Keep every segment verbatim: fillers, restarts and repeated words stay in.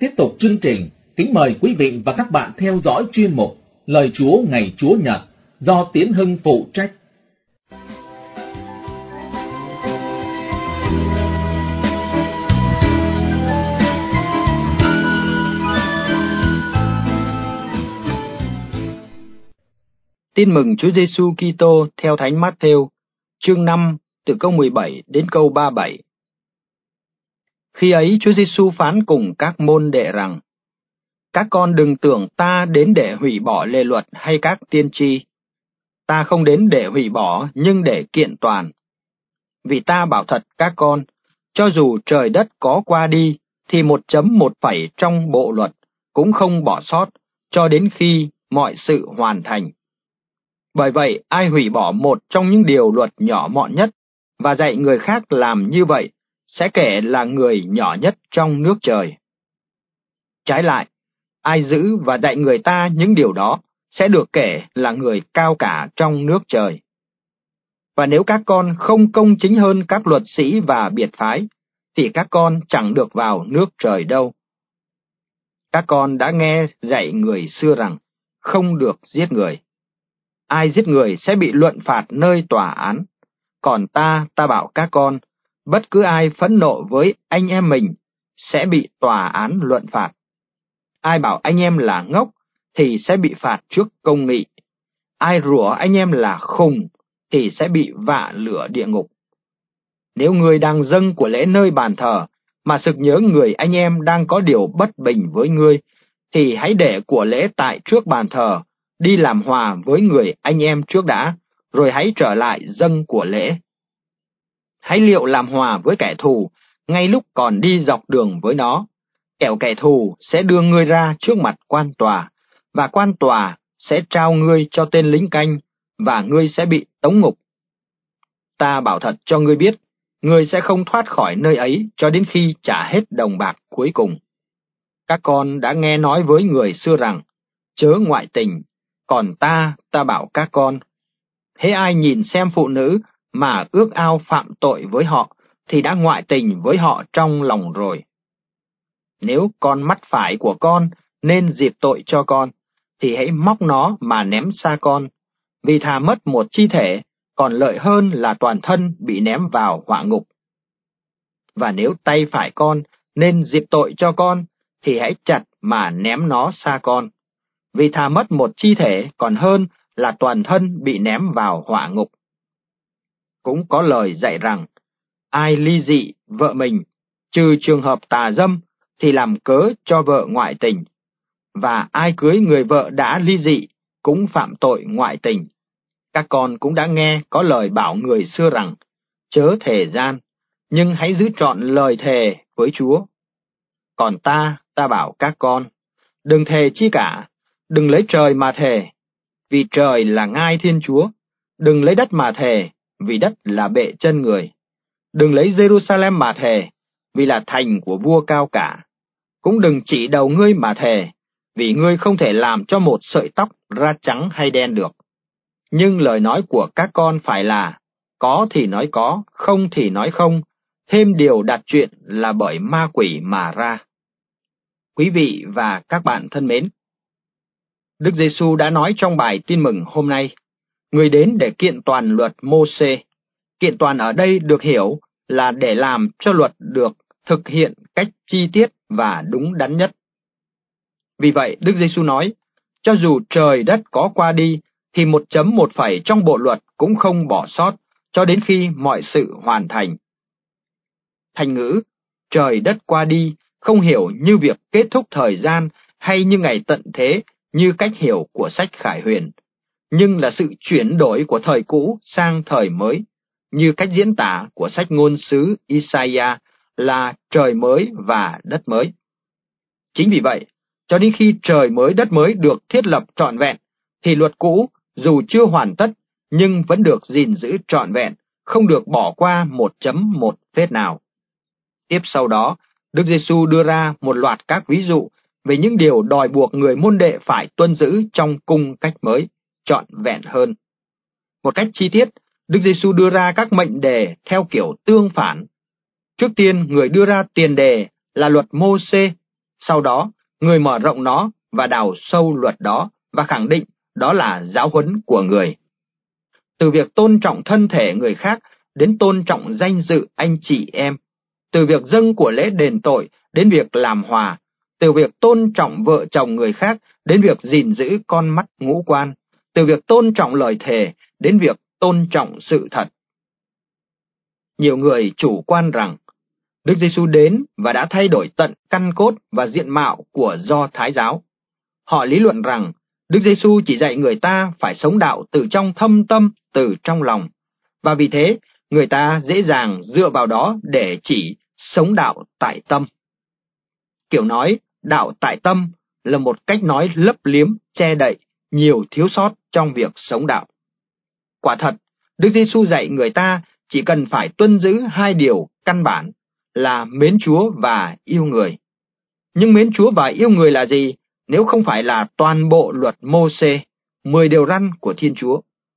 Tiếp tục chương trình, kính mời quý vị và các bạn theo dõi chuyên mục Lời Chúa ngày Chúa Nhật do Tiến Hưng phụ trách. Tin mừng Chúa Giêsu Kitô theo Thánh Mát-thêu, chương năm, từ câu mười bảy đến câu ba mươi bảy. Khi ấy Chúa Giêsu phán cùng các môn đệ rằng: Các con đừng tưởng ta đến để hủy bỏ lề luật hay các tiên tri. Ta không đến để hủy bỏ, nhưng để kiện toàn. Vì ta bảo thật các con, cho dù trời đất có qua đi, thì một chấm một phẩy trong bộ luật cũng không bỏ sót, cho đến khi mọi sự hoàn thành. Bởi vậy, ai hủy bỏ một trong những điều luật nhỏ mọn nhất, và dạy người khác làm như vậy, sẽ kể là người nhỏ nhất trong nước trời. Trái lại, ai giữ và dạy người ta những điều đó, sẽ được kể là người cao cả trong nước trời. Và nếu các con không công chính hơn các luật sĩ và biệt phái, thì các con chẳng được vào nước trời đâu. Các con đã nghe dạy người xưa rằng, không được giết người. Ai giết người sẽ bị luận phạt nơi tòa án. Còn ta, ta bảo các con, bất cứ ai phẫn nộ với anh em mình sẽ bị tòa án luận phạt. Ai bảo anh em là ngốc thì sẽ bị phạt trước công nghị. Ai rủa anh em là khùng thì sẽ bị vạ lửa địa ngục. Nếu người đang dâng của lễ nơi bàn thờ mà sực nhớ người anh em đang có điều bất bình với ngươi, thì hãy để của lễ tại trước bàn thờ, đi làm hòa với người anh em trước đã, rồi hãy trở lại dâng của lễ. Hãy liệu làm hòa với kẻ thù, ngay lúc còn đi dọc đường với nó, kẻo kẻ thù sẽ đưa ngươi ra trước mặt quan tòa, và quan tòa sẽ trao ngươi cho tên lính canh, và ngươi sẽ bị tống ngục. Ta bảo thật cho ngươi biết, ngươi sẽ không thoát khỏi nơi ấy cho đến khi trả hết đồng bạc cuối cùng. Các con đã nghe nói với người xưa rằng, chớ ngoại tình, còn ta, ta bảo các con, hễ ai nhìn xem phụ nữ mà ước ao phạm tội với họ, thì đã ngoại tình với họ trong lòng rồi. Nếu con mắt phải của con nên dịp tội cho con, thì hãy móc nó mà ném xa con, vì thà mất một chi thể, còn lợi hơn là toàn thân bị ném vào hỏa ngục. Và nếu tay phải con nên dịp tội cho con, thì hãy chặt mà ném nó xa con, vì thà mất một chi thể còn hơn là toàn thân bị ném vào hỏa ngục. Cũng có lời dạy rằng, ai ly dị vợ mình, trừ trường hợp tà dâm, thì làm cớ cho vợ ngoại tình, và ai cưới người vợ đã ly dị cũng phạm tội ngoại tình. Các con cũng đã nghe có lời bảo người xưa rằng, chớ thề gian, nhưng hãy giữ trọn lời thề với Chúa. Còn ta, ta bảo các con, đừng thề chi cả, đừng lấy trời mà thề, vì trời là ngai Thiên Chúa, đừng lấy đất mà thề, vì đất là bệ chân người. Đừng lấy Jerusalem mà thề, vì là thành của vua cao cả. Cũng đừng chỉ đầu ngươi mà thề, vì ngươi không thể làm cho một sợi tóc ra trắng hay đen được. Nhưng lời nói của các con phải là, có thì nói có, không thì nói không, thêm điều đặt chuyện là bởi ma quỷ mà ra. Quý vị và các bạn thân mến, Đức Giêsu đã nói trong bài tin mừng hôm nay, người đến để kiện toàn luật Mô-sê. Kiện toàn ở đây được hiểu là để làm cho luật được thực hiện cách chi tiết và đúng đắn nhất. Vì vậy, Đức Giêsu nói, cho dù trời đất có qua đi, thì một chấm một phẩy trong bộ luật cũng không bỏ sót, cho đến khi mọi sự hoàn thành. Thành ngữ, trời đất qua đi, không hiểu như việc kết thúc thời gian hay như ngày tận thế, như cách hiểu của sách Khải Huyền, nhưng là sự chuyển đổi của thời cũ sang thời mới, như cách diễn tả của sách ngôn sứ Isaiah là trời mới và đất mới. Chính vì vậy, cho đến khi trời mới đất mới được thiết lập trọn vẹn, thì luật cũ dù chưa hoàn tất nhưng vẫn được gìn giữ trọn vẹn, không được bỏ qua một chấm một phết nào. Tiếp sau đó, Đức Giêsu đưa ra một loạt các ví dụ về những điều đòi buộc người môn đệ phải tuân giữ trong cung cách mới, trọn vẹn hơn. Một cách chi tiết, Đức Giêsu đưa ra các mệnh đề theo kiểu tương phản. Trước tiên, người đưa ra tiền đề là luật Mô-sê, Sau đó, người mở rộng nó và đào sâu luật đó và khẳng định đó là giáo huấn của người. Từ việc tôn trọng thân thể người khác đến tôn trọng danh dự anh chị em, từ việc dâng của lễ đền tội đến việc làm hòa, từ việc tôn trọng vợ chồng người khác đến việc gìn giữ con mắt ngũ quan, từ việc tôn trọng lời thề đến việc tôn trọng sự thật. Nhiều người chủ quan rằng Đức Giêsu đến và đã thay đổi tận căn cốt và diện mạo của Do Thái giáo. Họ lý luận rằng Đức Giêsu chỉ dạy người ta phải sống đạo từ trong thâm tâm, từ trong lòng, và vì thế người ta dễ dàng dựa vào đó để chỉ sống đạo tại tâm. Kiểu nói đạo tại tâm là một cách nói lấp liếm, che đậy nhiều thiếu sót trong việc sống đạo. Quả thật, Đức Giêsu dạy người ta chỉ cần phải tuân giữ hai điều căn bản là mến Chúa và yêu người. Nhưng mến Chúa và yêu người là gì nếu không phải là toàn bộ luật Mô-sê, mười điều răn của Thiên Chúa?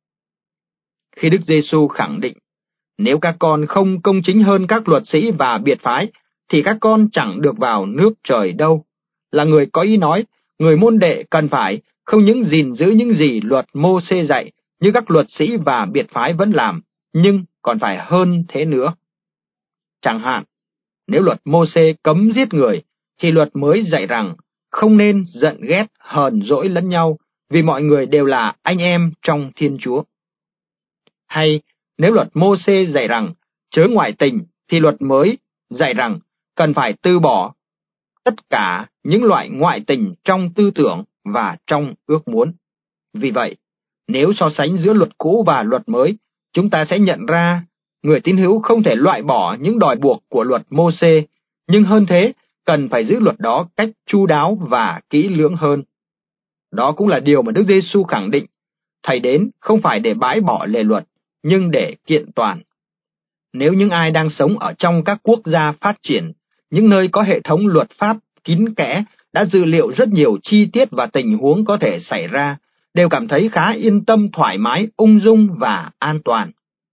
Khi Đức Giêsu khẳng định, nếu các con không công chính hơn các luật sĩ và biệt phái, thì các con chẳng được vào nước trời đâu, là người có ý nói, người môn đệ cần phải không những gìn giữ những gì luật Mô-sê dạy như các luật sĩ và biệt phái vẫn làm, nhưng còn phải hơn thế nữa. Chẳng hạn, nếu luật Mô-sê cấm giết người, thì luật mới dạy rằng không nên giận ghét hờn dỗi lẫn nhau, vì mọi người đều là anh em trong Thiên Chúa. Hay nếu luật Mô-sê dạy rằng chớ ngoại tình, thì luật mới dạy rằng cần phải từ bỏ tất cả những loại ngoại tình trong tư tưởng và trong ước muốn. Vì vậy, nếu so sánh giữa luật cũ và luật mới, chúng ta sẽ nhận ra người tín hữu không thể loại bỏ những đòi buộc của luật Mô-sê, nhưng hơn thế, cần phải giữ luật đó cách chu đáo và kỹ lưỡng hơn. Đó cũng là điều mà Đức Giêsu khẳng định, Thầy đến không phải để bãi bỏ lề luật, nhưng để kiện toàn. Nếu những ai đang sống ở trong các quốc gia phát triển, những nơi có hệ thống luật pháp kín kẽ, đã dự liệu rất nhiều chi tiết và tình huống có thể xảy ra, đều cảm thấy khá yên tâm, thoải mái, ung dung và an toàn.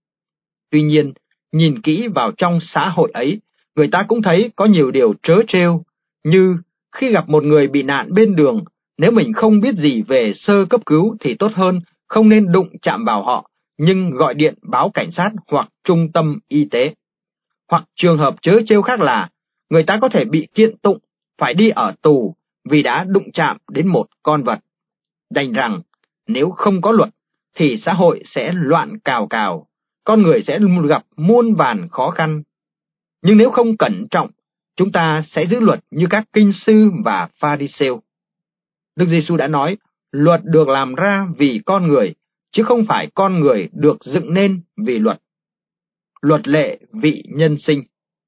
Tuy nhiên, nhìn kỹ vào trong xã hội ấy, người ta cũng thấy có nhiều điều trớ trêu, như khi gặp một người bị nạn bên đường, nếu mình không biết gì về sơ cấp cứu thì tốt hơn không nên đụng chạm vào họ, nhưng gọi điện báo cảnh sát hoặc trung tâm y tế. Hoặc trường hợp trớ trêu khác là, người ta có thể bị kiện tụng, phải đi ở tù vì đã đụng chạm đến một con vật. Đành rằng, nếu không có luật, thì xã hội sẽ loạn cào cào, con người sẽ gặp muôn vàn khó khăn. Nhưng nếu không cẩn trọng, chúng ta sẽ giữ luật như các kinh sư và Pha-ri-sêu. Đức Giêsu đã nói, luật được làm ra vì con người, chứ không phải con người được dựng nên vì luật. Luật lệ vị nhân sinh.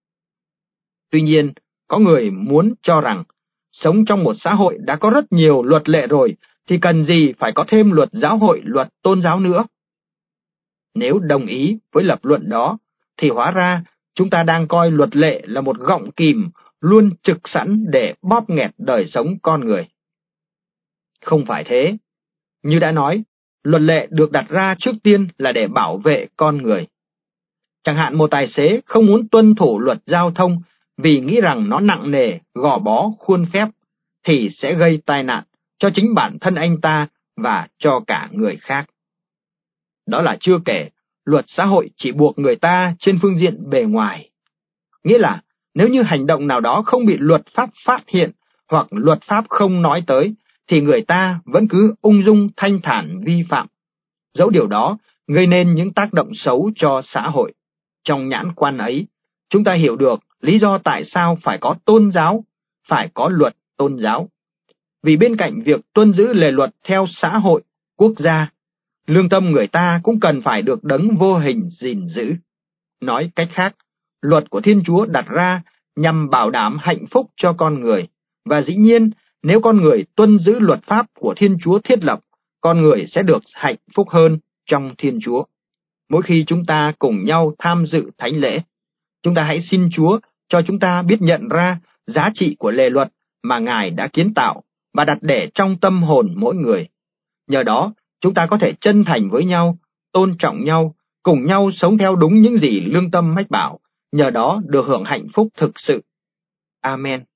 Tuy nhiên, có người muốn cho rằng, sống trong một xã hội đã có rất nhiều luật lệ rồi, thì cần gì phải có thêm luật giáo hội, luật tôn giáo nữa? Nếu đồng ý với lập luận đó, thì hóa ra chúng ta đang coi luật lệ là một gọng kìm luôn trực sẵn để bóp nghẹt đời sống con người. Không phải thế. Như đã nói, luật lệ được đặt ra trước tiên là để bảo vệ con người. Chẳng hạn một tài xế không muốn tuân thủ luật giao thông vì nghĩ rằng nó nặng nề, gò bó, khuôn phép, thì sẽ gây tai nạn cho chính bản thân anh ta và cho cả người khác. Đó là chưa kể, luật xã hội chỉ buộc người ta trên phương diện bề ngoài. Nghĩa là, nếu như hành động nào đó không bị luật pháp phát hiện hoặc luật pháp không nói tới, thì người ta vẫn cứ ung dung thanh thản vi phạm, dẫu điều đó gây nên những tác động xấu cho xã hội. Trong nhãn quan ấy, chúng ta hiểu được lý do tại sao phải có tôn giáo, phải có luật tôn giáo. Vì bên cạnh việc tuân giữ lề luật theo xã hội, quốc gia, lương tâm người ta cũng cần phải được đấng vô hình gìn giữ. Nói cách khác, luật của Thiên Chúa đặt ra nhằm bảo đảm hạnh phúc cho con người, và dĩ nhiên, nếu con người tuân giữ luật pháp của Thiên Chúa thiết lập, con người sẽ được hạnh phúc hơn trong Thiên Chúa. Mỗi khi chúng ta cùng nhau tham dự thánh lễ, chúng ta hãy xin Chúa cho chúng ta biết nhận ra giá trị của lề luật mà Ngài đã kiến tạo và đặt để trong tâm hồn mỗi người. Nhờ đó, chúng ta có thể chân thành với nhau, tôn trọng nhau, cùng nhau sống theo đúng những gì lương tâm mách bảo, nhờ đó được hưởng hạnh phúc thực sự. Amen.